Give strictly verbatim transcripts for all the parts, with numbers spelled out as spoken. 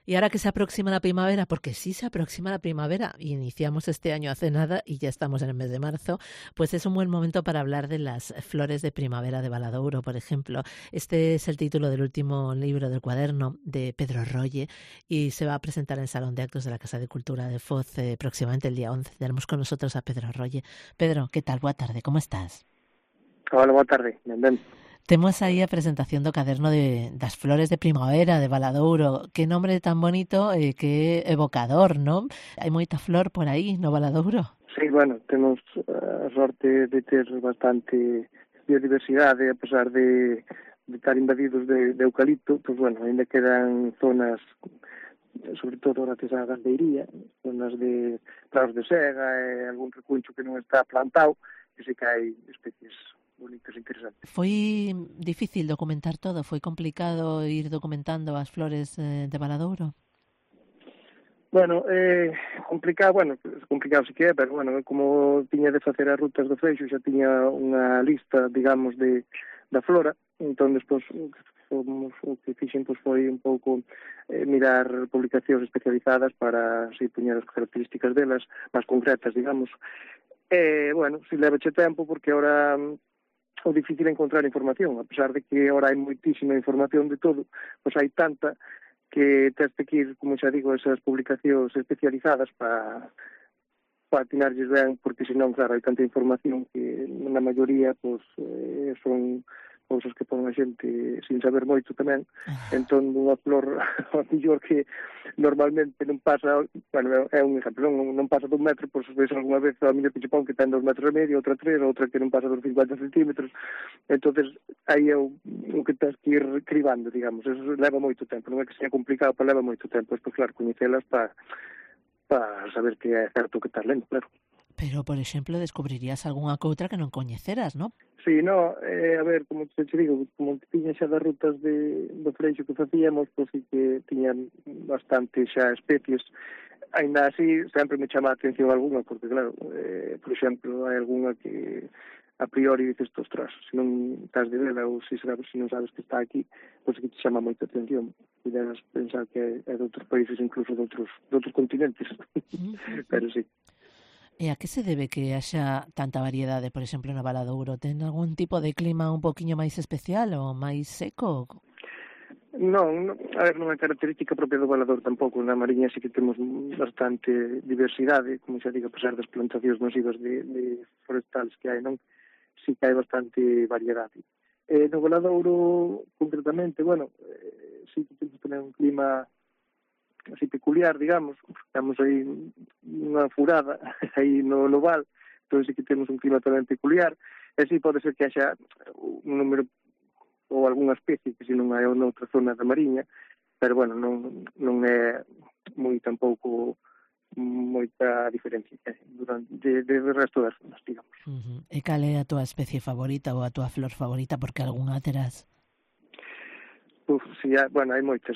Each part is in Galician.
Y ahora que se aproxima la primavera, porque sí se aproxima la primavera, y iniciamos este año hace nada y ya estamos en el mes de marzo, pues es un buen momento para hablar de las flores de primavera de Valadouro, por ejemplo. Este es el título del último libro del cuaderno de Pedro Rolle y se va a presentar en el Salón de Actos de la Casa de Cultura de Foz eh, próximamente el día once. Tenemos con nosotros a Pedro Rolle. Pedro, ¿qué tal? Boa tarde, ¿cómo estás? Hola, boa tarde, ben, ben. Temos aí a presentación do caderno de, das flores de primavera de Valadouro. Que nombre tan bonito e eh, que evocador, non? Hai moita flor por aí no Valadouro. Sí, bueno, temos a sorte de ter bastante biodiversidade, a pesar de, de estar invadidos de, de eucalipto, pues bueno, ainda quedan zonas, sobre todo gracias á gandeiría, zonas de prados de sega e algún recuncho que non está plantado, que se que hai especies bonitas e interesantes. Foi difícil documentar todo? Foi complicado ir documentando as flores eh, de Valadouro? Bueno, eh, complicado, bueno, complicado sí que é, pero bueno, como tiña de facer as rutas do Freixo, xa tiña unha lista, digamos, de da flora, entón despois fomos, o que fixen pois, foi un pouco eh, mirar publicacións especializadas para así puñar as características delas, máis concretas, digamos. E, bueno, si levache tempo, porque ahora o difícil é encontrar información, a pesar de que ahora hai moitísima información de todo, pois hai tanta que tens que ir, como xa digo, esas publicacións especializadas para para atinarlles ben, porque senón, claro, hai tanta información que na maioría pois, eh, son cousas que pon a xente sin saber moito tamén, entón unha flor a mellor que normalmente non pasa, bueno, é un exemplo, non, non pasa dun metro, pois ves alguna vez a mellor que che pon que ten dos metros e medio, outra tres, outra que non pasa dos cincuenta centímetros, entonces aí é o, o que tens que ir cribando, digamos, eso leva moito tempo, non é que seja complicado, pero leva moito tempo, pois claro, coñecelas para para saber que é certo que estás lendo, claro. Pero, por exemplo, descubrirías algunha coutra que non coñeceras, non? Sí, no, eh, a ver, como te, te digo, como tiña xa das rutas de, do Freixo que facíamos, pois sí que tiñan bastante xa especies. Ainda así, sempre me chama a atención algunha, porque claro, eh, por exemplo, hai algunha que a priori dices, ostras, se non estás de vela ou se, sabes, se non sabes que está aquí, pois que te chama moita atención. Puderas pensar que é de outros países, incluso de outros, de outros continentes. Mm-hmm. Pero sí. E a que se debe que haxa tanta variedade, por exemplo, no Valadouro? Ten algún tipo de clima un poquinho máis especial ou máis seco? Non, non, a ver, non é característica propia do Valadouro tampouco. Na Mariña sí que temos bastante diversidade, como xa digo, a pesar das plantacións masivas de, de forestales que hai, non? Sí que hai bastante variedade. Eh, no Valadouro, concretamente, bueno, eh, sí que temos tamén un clima así peculiar, digamos, estamos aí unha furada aí no, no val, entón sí que temos un clima tamén peculiar, e sí pode ser que haxa un número ou algunha especie que se non hai noutra zona da Mariña, pero bueno, non, non é moi tampouco moita diferencia eh, durante de, de, de resto das zonas, digamos. Uh-huh. E cal é a túa especie favorita ou a túa flor favorita, porque algunha terás? Uf, sí, bueno, hai moitas.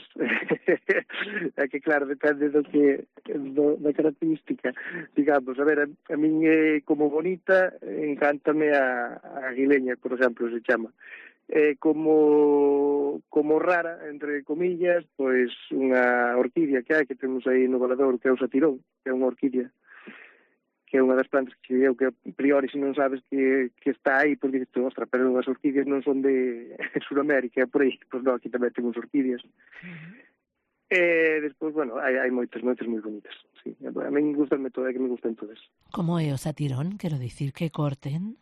É que, claro, depende do que do, da característica. Digamos, a ver, a, a min é como bonita, encántame a, a aguileña, por exemplo, se chama. Eh, como como rara, entre comillas, pois unha orquídea que hai, que temos aí no Valadouro, que é o satirón, que é unha orquídea, que é unha das plantas que eu que a priori se non sabes que, que está aí, pois dices, ostra, pero as orquídeas non son de Sudamérica, por aí, pois non, aquí tamén temos orquídeas. Uh-huh. E despois, bueno, hai, hai moitas, moitas moi bonitas, sí. A mí gustan todas, é que me gustan todas. Como é o satirón? Quero dicir que corten?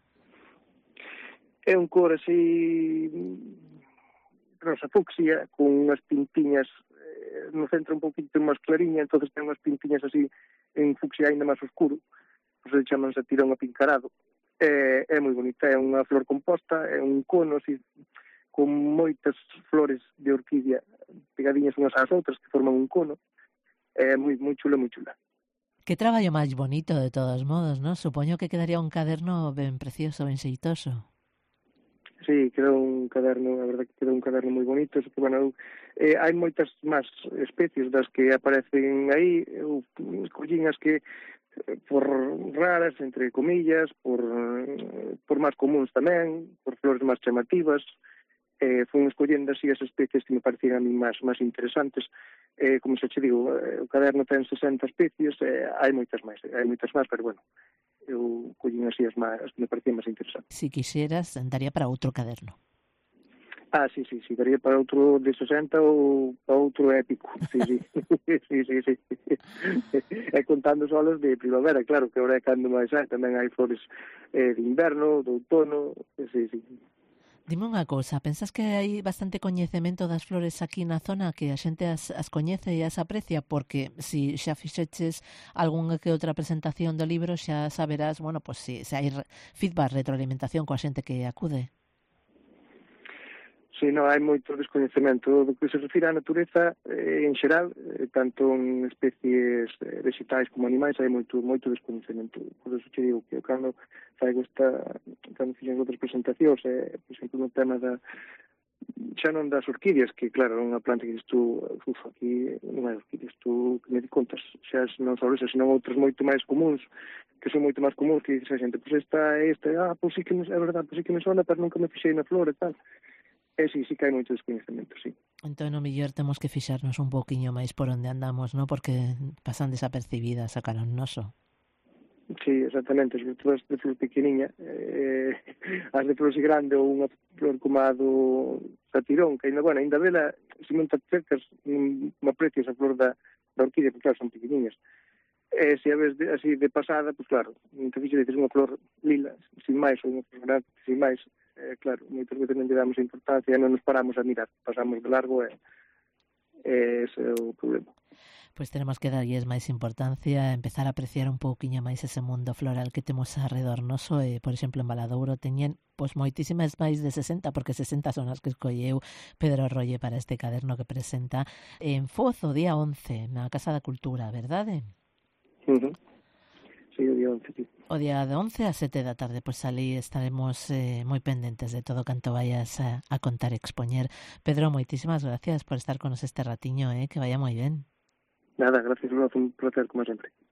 É un cor así rosa fucsia, con unhas pintiñas eh, no centro un poquito máis clariña, entonces ten unhas pintiñas así en fucsia ainda máis oscuro, pues se chaman satirón apincarado. É, é moi bonita, é unha flor composta, é un cono así, con moitas flores de orquídea pegadiñas unhas ás outras que forman un cono. É moi moi chula, moi chula. Que traballo máis bonito, de todos modos, non? Supoño que quedaría un caderno ben precioso, ben xeitoso. Sí, quedou un caderno, a verdade que quedou un caderno moi bonito, que, bueno, eh, hai moitas máis especies das que aparecen aí, eu escollín as que por raras, entre comillas, por por máis comuns tamén, por flores máis chamativas, eh, fui escollendo así as especies que me parecían a mí máis, máis interesantes. Eh, como se che digo, eh, o caderno ten sesenta especies, eh, hai moitas máis, hai moitas máis, pero bueno, eu collín así as, máis, as que me parecían máis interesantes. Si quixeras, daría para outro caderno. Ah, sí, sí, sí, daría para outro de sesenta ou para outro épico, sí, sí, sí, sí, sí. E contando só os de primavera, claro, que agora é cando máis hai, tamén hai flores eh, de inverno, de outono, sí, sí. Dime unha cousa, pensas que hai bastante coñecemento das flores aquí na zona, que a xente as, as coñece e as aprecia? Porque si xa fixeches algunha que outra presentación do libro, xa saberás, bueno, pues si, se hai feedback, retroalimentación coa xente que acude. Sí, non, hai moito descoñecemento do que se refira á natureza eh, en xeral, eh, tanto en especies eh, vegetais como animais, hai moito moito descoñecemento. Por eso te digo que cando faigo esta, cando fixen outras presentacións, eh, por exemplo, no tema da xa non das orquídeas, que claro, é unha planta que tú, uf, aquí non hai orquídeas, tú que me di contas, xa non só esas, senón outras moito máis comuns, que son moito máis comuns, que dices a xente, pois esta, esta, ah, pois sí que me, é verdade, pois sí que me sona, pero nunca me fixei na flor e tal. E sí, sí que hai moito descoñecemento, sí. Entón, o mellor temos que fixarnos un pouquiño máis por onde andamos, non? Porque pasan desapercibidas a cara noso. Sí, exactamente, sobre todo as de flor pequeniña, eh, as de flor grande ou unha flor como a do satirón, que ainda, bueno, ainda vela, se non te acercas, non aprecias a flor da, da orquídea, porque claro, son pequeniñas. E se a ves de, así de pasada, pues claro, non te fixo dices unha flor lila, sin máis, ou unha flor grande, sin máis, eh, claro, moitas veces non lle damos importancia e non nos paramos a mirar, pasamos de largo e, e ese é o problema. Pois tenemos que darlles máis importancia, empezar a apreciar un pouquiño máis ese mundo floral que temos arredor noso, e, por exemplo, en Valadouro teñen pois moitísimas máis de sesenta, porque sesenta son as que escolleu Pedro Rolle para este caderno que presenta en Foz o día once, na Casa da Cultura, verdade? Uh-huh. Sí, o día once, sí. O día de once a sete da tarde, pois ali estaremos eh, moi pendentes de todo canto vayas a, a contar e expoñer. Pedro, moitísimas gracias por estar con nos este ratiño, eh, que vaya moi ben. Nada, gracias, un placer como sempre.